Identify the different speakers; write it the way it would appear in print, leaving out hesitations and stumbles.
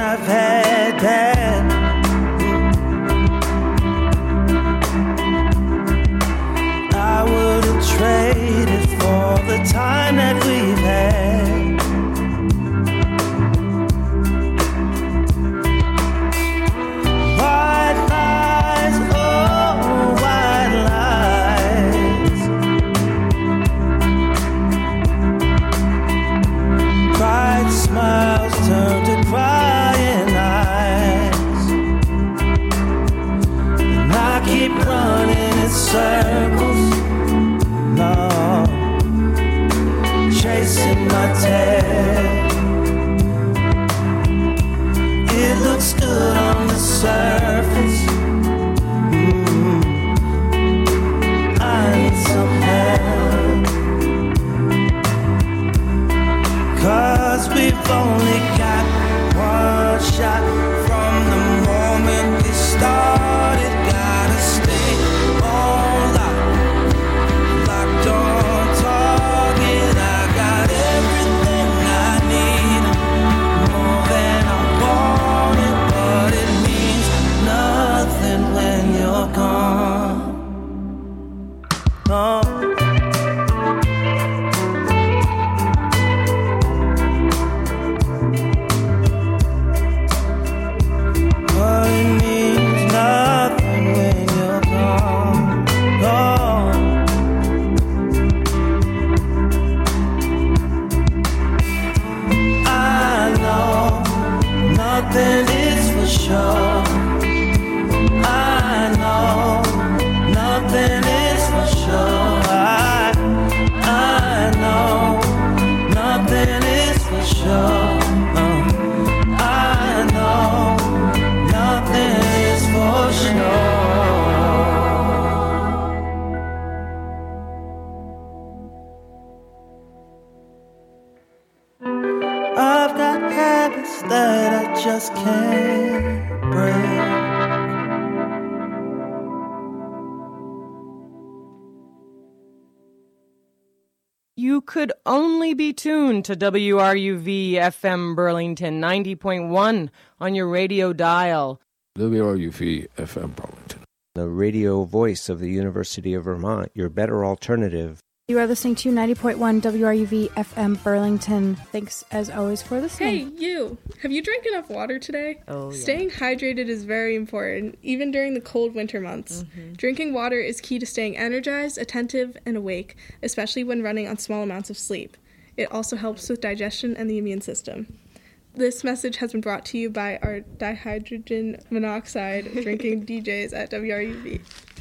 Speaker 1: I've had that. I wouldn't trade it for the time that we've had. White lies, oh, white lies. Bright smiles turn to crying eyes, and I keep running in circles, no, chasing my tail. It looks good on the surface. I need some help, 'cause we've only got one shot from the moment we started. Gotta stay on locked on target. I got everything I need, more than I wanted, but it means nothing when you're gone. Oh. But it means nothing when you're gone, gone. I know nothing is for sure. I know nothing is for sure. I know nothing is for sure. I know nothing is for sure. I've got habits that I just can't break.
Speaker 2: You could only be tuned to WRUV FM Burlington 90.1 on your radio dial.
Speaker 3: WRUV FM Burlington.
Speaker 4: The radio voice of the University of Vermont, your better alternative.
Speaker 5: You are listening to 90.1 WRUV FM Burlington. Thanks, as always, for listening.
Speaker 6: Hey, you! Have you drank enough water today?
Speaker 2: Oh, yeah.
Speaker 6: Staying hydrated is very important, even during the cold winter months.
Speaker 2: Mm-hmm.
Speaker 6: Drinking water is key to staying energized, attentive, and awake, especially when running on small amounts of sleep. It also helps with digestion and the immune system. This message has been brought to you by our dihydrogen monoxide drinking DJs at WRUV.